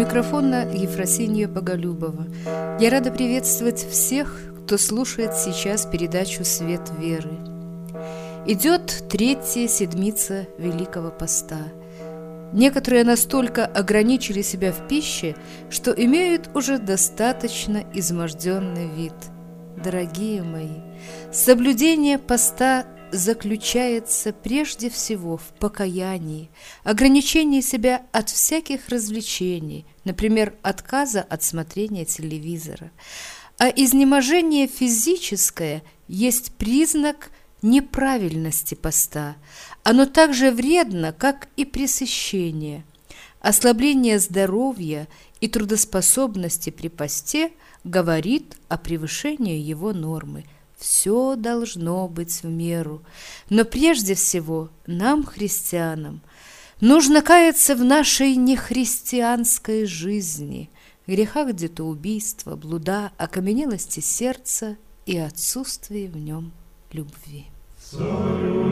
микрофона Ефросинья Боголюбова. Я рада приветствовать всех, кто слушает сейчас передачу «Свет веры». Идет третья седмица Великого Поста. Некоторые настолько ограничили себя в пище, что имеют уже достаточно изможденный вид. Дорогие мои, соблюдение поста заключается прежде всего в покаянии, ограничении себя от всяких развлечений, например, отказа от смотрения телевизора. А изнеможение физическое есть признак неправильности поста. Оно так же вредно, как и пресыщение. Ослабление здоровья и трудоспособности при посте говорит о превышении его нормы. Все должно быть в меру. Но прежде всего нам, христианам, нужно каяться в нашей нехристианской жизни, грехах детоубийства, блуда, окаменелости сердца и отсутствии в нем любви. Царю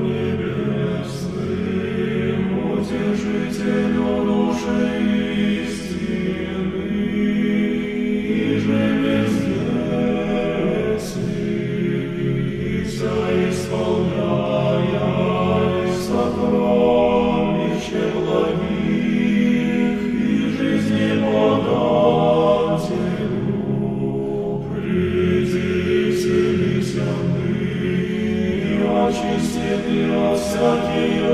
небесным, утешителю души истины, иже везде вся исполняя сокровища благих и жизни подателю, приди вселися ныне, очисти ты от всякие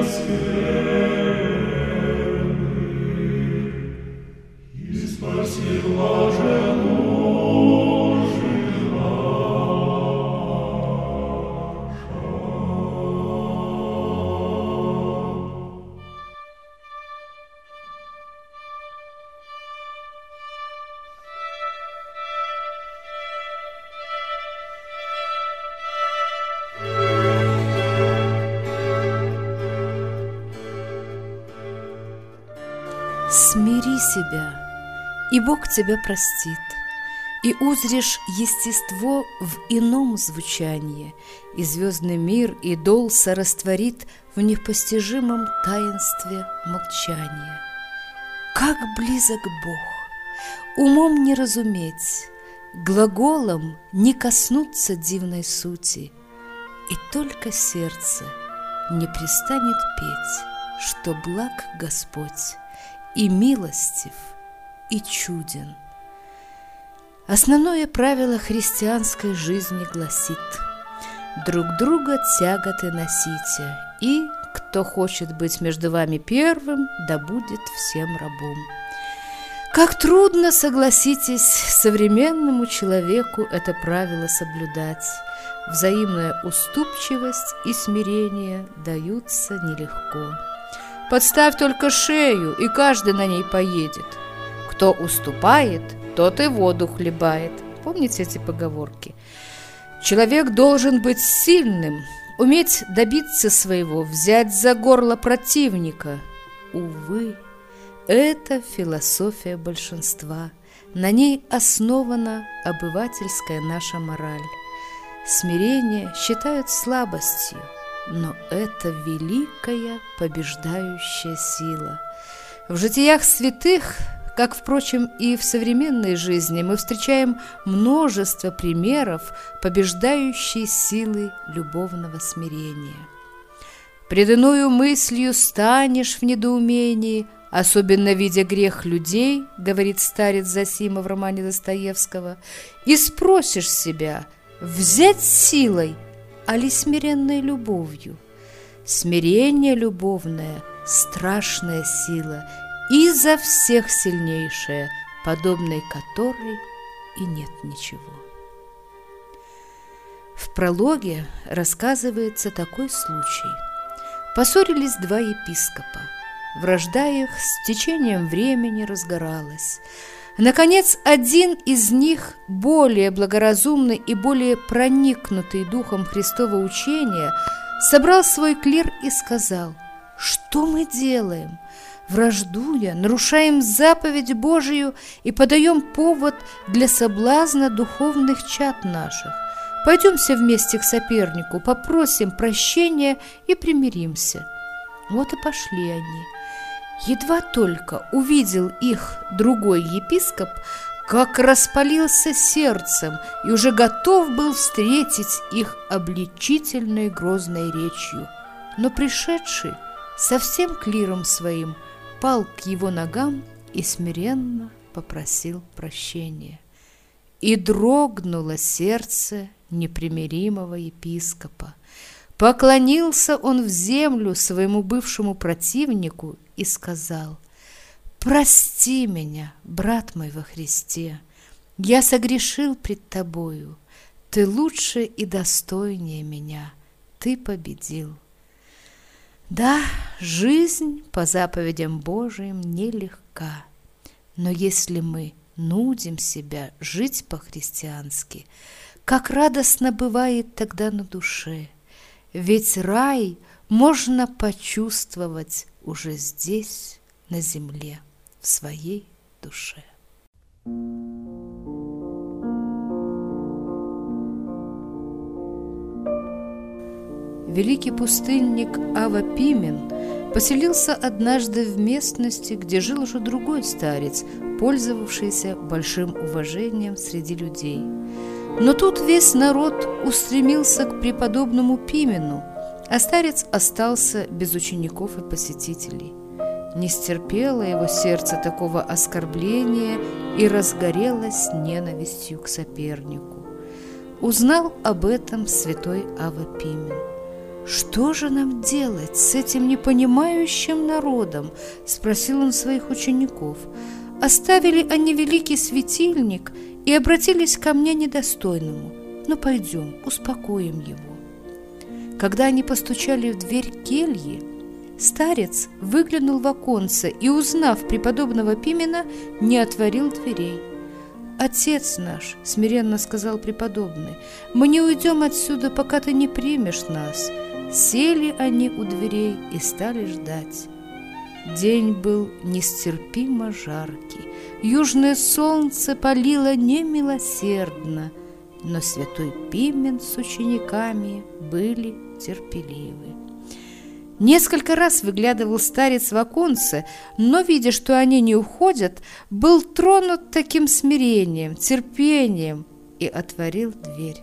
скверны и спаси блаженную. Смири себя, и Бог тебя простит, и узришь естество в ином звучании, и звездный мир и дол сорастворит в непостижимом таинстве молчания. Как близок Бог! Умом не разуметь, глаголом не коснуться дивной сути, и только сердце не пристанет петь, что благ Господь и милостив, и чуден. Основное правило христианской жизни гласит: друг друга тяготы носите, и кто хочет быть между вами первым, да будет всем рабом. Как трудно, согласитесь, современному человеку это правило соблюдать. Взаимная уступчивость и смирение даются нелегко. Подставь только шею, и каждый на ней поедет. Кто уступает, тот и воду хлебает. Помните эти поговорки? Человек должен быть сильным, уметь добиться своего, взять за горло противника. Увы, это философия большинства. На ней основана обывательская наша мораль. Смирение считают слабостью, но это великая побеждающая сила. В житиях святых, как, впрочем, и в современной жизни, мы встречаем множество примеров побеждающей силы любовного смирения. «Пред иною мыслью станешь в недоумении, особенно видя грех людей, — говорит старец Зосима в романе Достоевского, — и спросишь себя, взять силой, али смиренной любовью? Смирение любовное — страшная сила, изо всех сильнейшая, подобной которой и нет ничего». В прологе рассказывается такой случай. Поссорились два епископа. Вражда их с течением времени разгоралась. Наконец, один из них, более благоразумный и более проникнутый духом Христова учения, собрал свой клир и сказал: «Что мы делаем? Враждуя, нарушаем заповедь Божию и подаем повод для соблазна духовных чад наших. Пойдемте вместе к сопернику, попросим прощения и примиримся». Вот и пошли они. Едва только увидел их другой епископ, как распалился сердцем и уже готов был встретить их обличительной грозной речью. Но пришедший со всем клиром своим пал к его ногам и смиренно попросил прощения. И дрогнуло сердце непримиримого епископа. Поклонился он в землю своему бывшему противнику и сказал: «Прости меня, брат мой во Христе, я согрешил пред тобою, ты лучше и достойнее меня, ты победил». Да, жизнь по заповедям Божиим нелегка, но если мы нудим себя жить по-христиански, как радостно бывает тогда на душе, ведь рай можно почувствовать уже здесь, на земле, в своей душе. Великий пустынник Ава Пимен поселился однажды в местности, где жил уже другой старец, пользовавшийся большим уважением среди людей. Но тут весь народ устремился к преподобному Пимену, а старец остался без учеников и посетителей. Не стерпело его сердце такого оскорбления и разгорелось ненавистью к сопернику. Узнал об этом святой Ава Пимен. «Что же нам делать с этим непонимающим народом?» – спросил он своих учеников. «Оставили они великий светильник и обратились ко мне недостойному. Но пойдем, успокоим его». Когда они постучали в дверь кельи, старец выглянул в оконце и, узнав преподобного Пимена, не отворил дверей. «Отец наш, — смиренно сказал преподобный, — мы не уйдем отсюда, пока ты не примешь нас». Сели они у дверей и стали ждать. День был нестерпимо жаркий, южное солнце палило немилосердно, но святой Пимен с учениками были терпеливы. Несколько раз выглядывал старец в оконце, но, видя, что они не уходят, был тронут таким смирением, терпением и отворил дверь.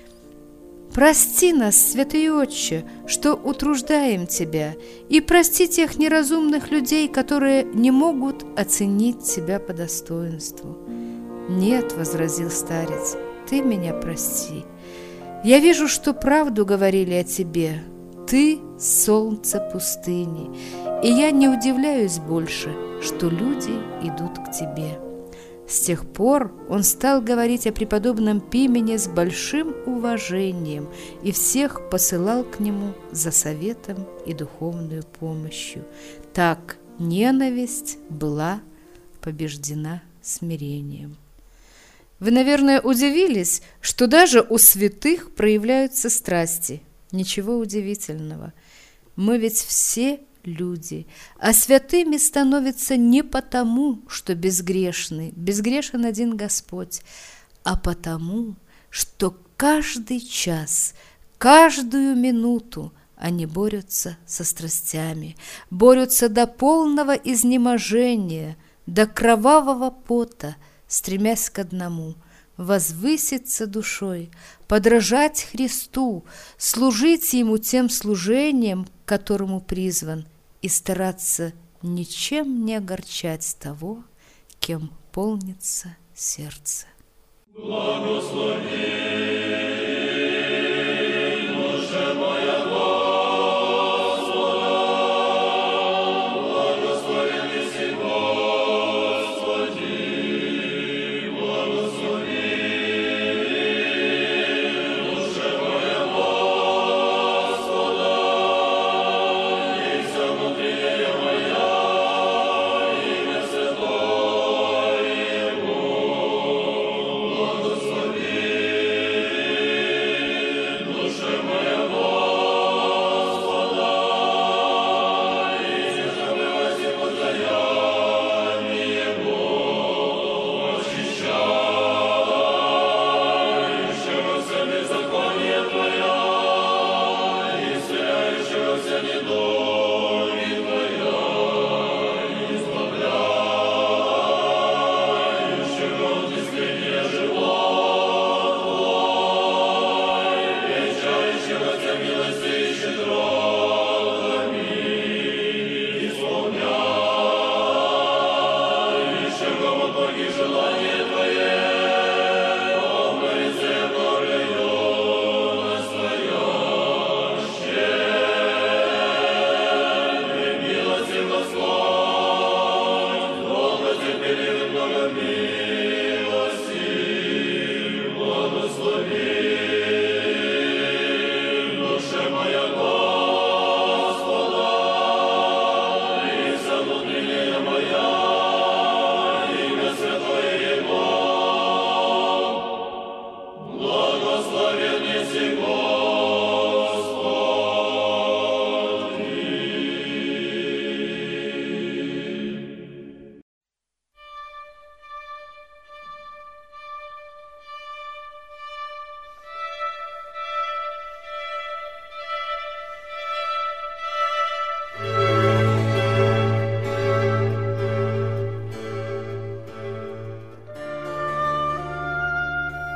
«Прости нас, святый отче, что утруждаем тебя, и прости тех неразумных людей, которые не могут оценить тебя по достоинству». «Нет, — возразил старец, — ты меня прости. Я вижу, что правду говорили о тебе. Ты — солнце пустыни, и я не удивляюсь больше, что люди идут к тебе». С тех пор он стал говорить о преподобном Пимене с большим уважением и всех посылал к нему за советом и духовной помощью. Так ненависть была побеждена смирением. Вы, наверное, удивились, что даже у святых проявляются страсти. Ничего удивительного. Мы ведь все люди, а святыми становятся не потому, что безгрешны, безгрешен один Господь, а потому, что каждый час, каждую минуту они борются со страстями, борются до полного изнеможения, до кровавого пота, стремясь к одному – возвыситься душой, подражать Христу, служить Ему тем служением, к которому призван, и стараться ничем не огорчать того, кем полнится сердце. Благослови. Благослови.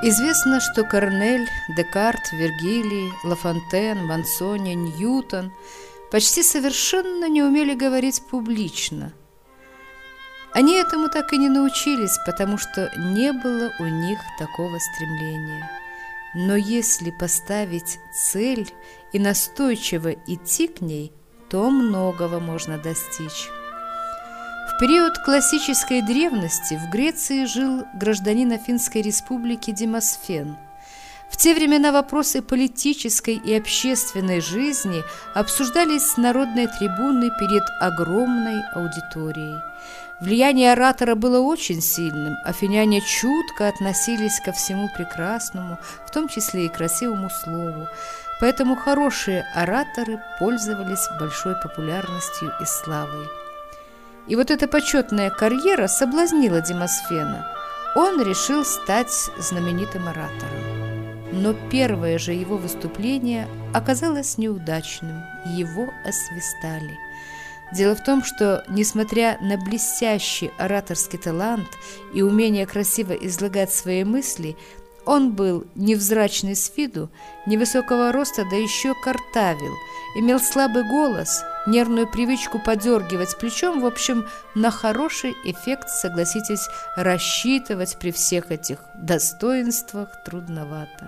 Известно, что Корнель, Декарт, Вергилий, Лафонтен, Мансони, Ньютон почти совершенно не умели говорить публично. Они этому так и не научились, потому что не было у них такого стремления. Но если поставить цель и настойчиво идти к ней, то многого можно достичь. В период классической древности в Греции жил гражданин Афинской республики Демосфен. В те времена вопросы политической и общественной жизни обсуждались с народной трибуны перед огромной аудиторией. Влияние оратора было очень сильным, афиняне чутко относились ко всему прекрасному, в том числе и красивому слову, поэтому хорошие ораторы пользовались большой популярностью и славой. И вот эта почетная карьера соблазнила Демосфена. Он решил стать знаменитым оратором. Но первое же его выступление оказалось неудачным, его освистали. Дело в том, что, несмотря на блестящий ораторский талант и умение красиво излагать свои мысли, он был невзрачный с виду, невысокого роста, да еще картавил, имел слабый голос, нервную привычку подергивать плечом, в общем, на хороший эффект, согласитесь, рассчитывать при всех этих достоинствах трудновато.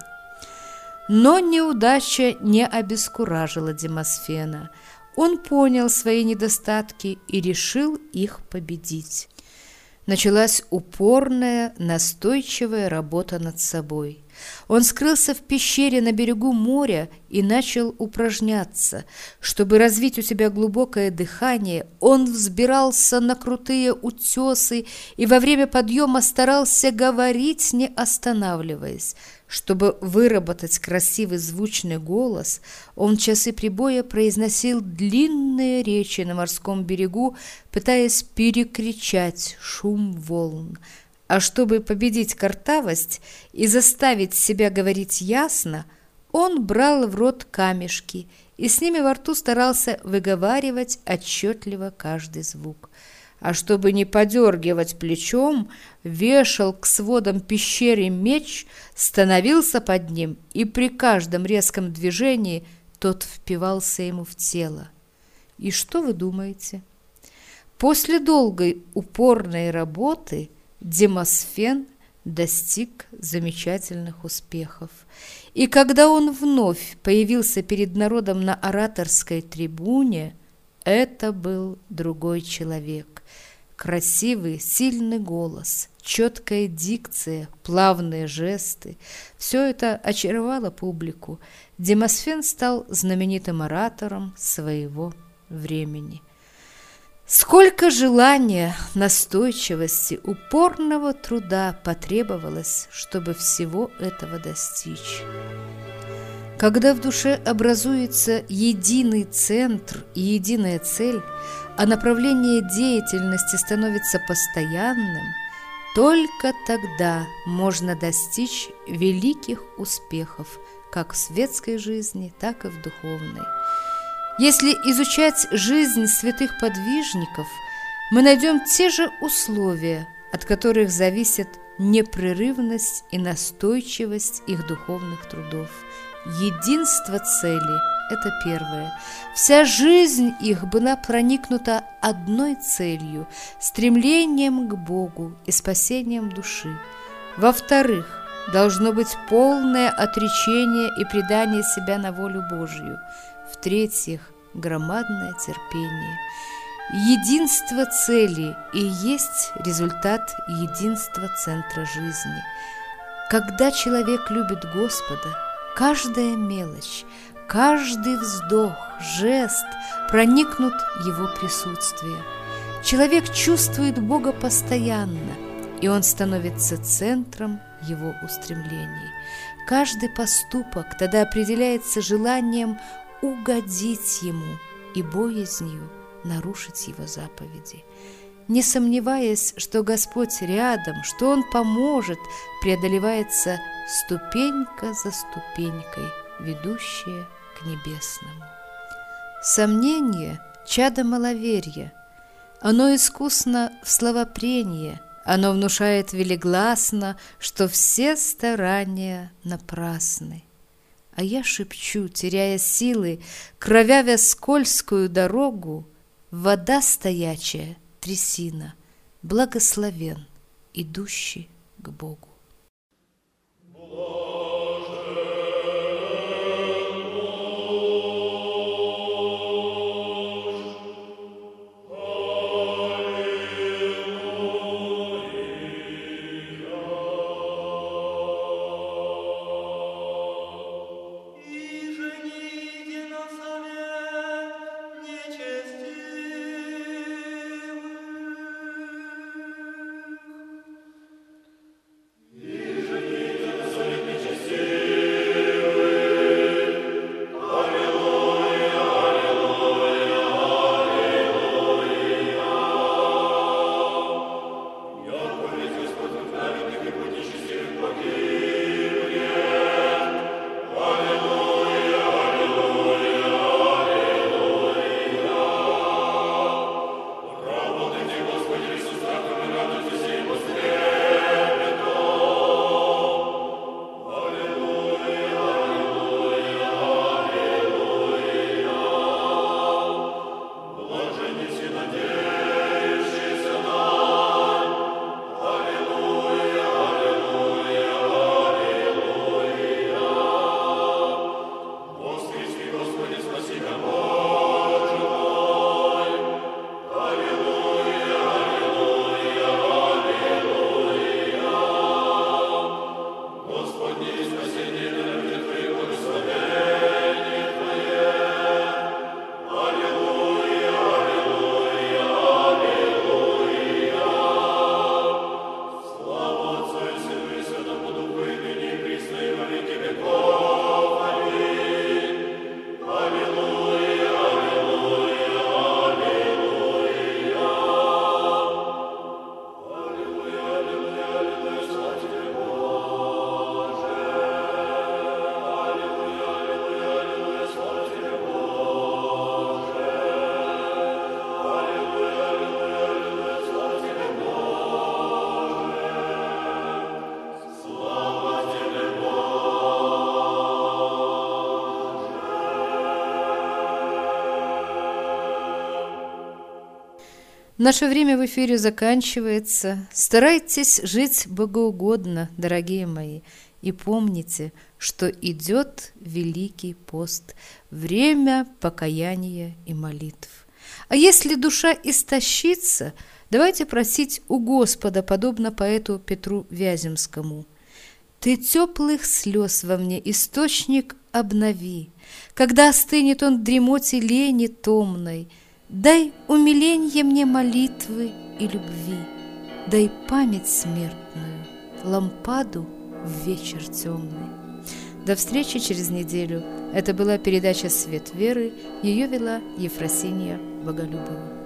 Но неудача не обескуражила Демосфена. Он понял свои недостатки и решил их победить. Началась упорная, настойчивая работа над собой. Он скрылся в пещере на берегу моря и начал упражняться. Чтобы развить у себя глубокое дыхание, он взбирался на крутые утесы и во время подъема старался говорить, не останавливаясь. Чтобы выработать красивый звучный голос, он в часы прибоя произносил длинные речи на морском берегу, пытаясь перекричать шум волн. А чтобы победить картавость и заставить себя говорить ясно, он брал в рот камешки и с ними во рту старался выговаривать отчетливо каждый звук. А чтобы не подергивать плечом, вешал к сводам пещеры меч, становился под ним, и при каждом резком движении тот впивался ему в тело. И что вы думаете? После долгой упорной работы Демосфен достиг замечательных успехов. И когда он вновь появился перед народом на ораторской трибуне, это был другой человек. Красивый, сильный голос, четкая дикция, плавные жесты – все это очаровало публику. Демосфен стал знаменитым оратором своего времени. Сколько желания, настойчивости, упорного труда потребовалось, чтобы всего этого достичь. Когда в душе образуется единый центр и единая цель, а направление деятельности становится постоянным, только тогда можно достичь великих успехов как в светской жизни, так и в духовной. Если изучать жизнь святых подвижников, мы найдем те же условия, от которых зависит непрерывность и настойчивость их духовных трудов. Единство цели – это первое. Вся жизнь их была проникнута одной целью – стремлением к Богу и спасением души. Во-вторых, должно быть полное отречение и предание себя на волю Божью. В-третьих, громадное терпение. Единство цели и есть результат единства центра жизни. Когда человек любит Господа, каждая мелочь, каждый вздох, жест проникнут в его присутствие. Человек чувствует Бога постоянно, и он становится центром его устремлений. Каждый поступок тогда определяется желанием угодить ему и боязнью нарушить его заповеди. Не сомневаясь, что Господь рядом, что Он поможет, преодолевается ступенька за ступенькой, ведущая к небесному. Сомнение – чадо маловерия. Оно искусно в словопрении, Оно внушает велигласно, что все старания напрасны. А я шепчу, теряя силы, кровявя скользкую дорогу, вода стоячая, трясина, благословен, идущий к Богу. Наше время в эфире заканчивается. Старайтесь жить богоугодно, дорогие мои, и помните, что идет Великий пост, время покаяния и молитв. А если душа истощится, давайте просить у Господа, подобно поэту Петру Вяземскому: «Ты теплых слез во мне источник обнови, когда остынет он в дремоте лени томной, дай умиленье мне молитвы и любви, дай память смертную, лампаду в вечер темный». До встречи через неделю. Это была передача «Свет веры». Ее вела Ефросинья Боголюбова.